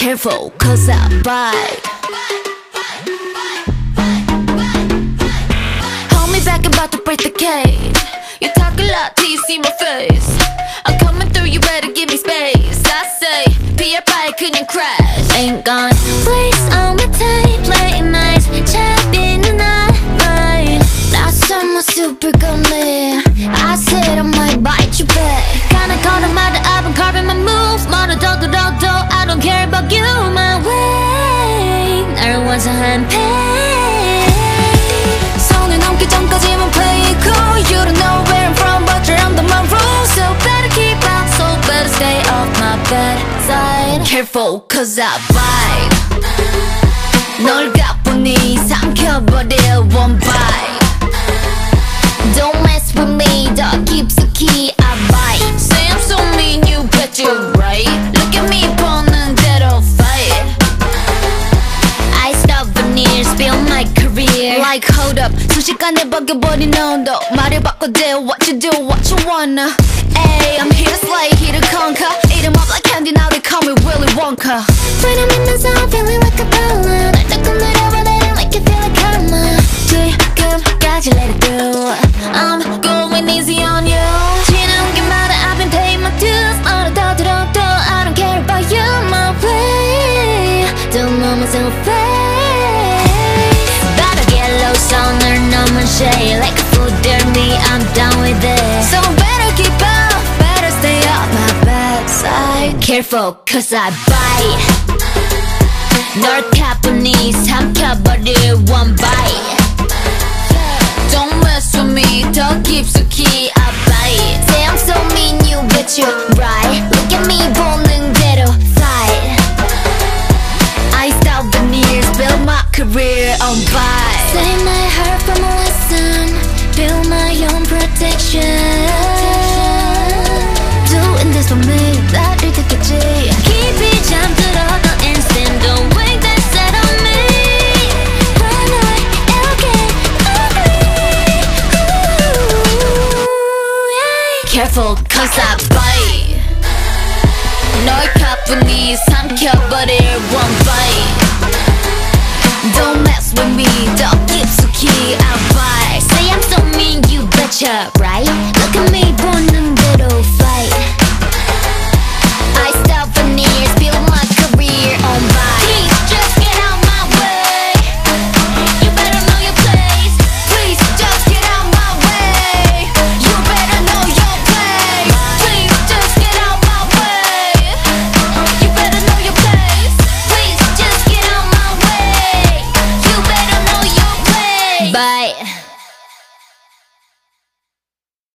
Careful, cause I bite. Hold me back, about to break the cage. You talk a lot till you see my face. I'm coming through, you better give me space. I say, 피할 바에 그냥 crash. Ain't gonna waste all my time playing nice. 잡히는 날, right? 낯선 모습을 꺼내. I said I might bite you back. 가나 걸음마다 I've been carving my moves. 뭐라 더 들어도 I don't care about you my way. 날 완성한 pain. 손을 넘기 전까지만 play it cool. You don't know where I'm from but you're under my rules. So better keep out, so better stay off my bad side. Careful cause I bite. 널 가뿐히 삼켜버릴 one bite. Don't mess with me, 더 깊숙이 I bite. Say I'm so mean, you bet you're right. Look at me 보는 대로 fight. I stop veneer, spill my career. Like hold up, 순식간에 바뀌어버린 온도. 말을 바꿔대, what you do, what you wanna. Ay, I'm here to slay, here to conquer. Eat 'em up like candy, now they call me Willy Wonka. When I'm in the zone, feeling like a ballad. 날 조금 늘어버리는 like you feel like karma. 지금까지 let it go. I'm going easy on you. 지나온 게 많아, I've been paying my dues. 뭐라 더 들어도 I don't care about you my way. Don't know myself face. Better get low, 손을 넘은 shade. Like a fool, dare me, I'm down with it. So better keep up, better stay off my bad side. Careful, cause I bite. 널 가뿐히 삼켜버릴 one bite. Don't mess with me, 더 깊숙이 I bite. Say I'm so mean, you bet you're right. Look at me 보는 대로 fight. I stop veneers, build my career on bite. Save my heart from a lesson, build my own protection. Doing this for me, 나를 듣겠지. 깊이 잠들어 너 instant, the way they set on me. When I okay, ugly. Ooh, yeah. Careful, cause I bite. 널 가뿐히 삼켜버릴 one bite. Don't mess with me, 더 깊숙이 I bite. Say I'm so mean, you betcha, right? Look at me 보는 대로 fight. I stop veneers, build my career on bite. Please just get out my way. You better know your place. Please just get out my way. You better know your place. Please just get out my way. You better know your place. Please just get out my way. You better know your place. Bye.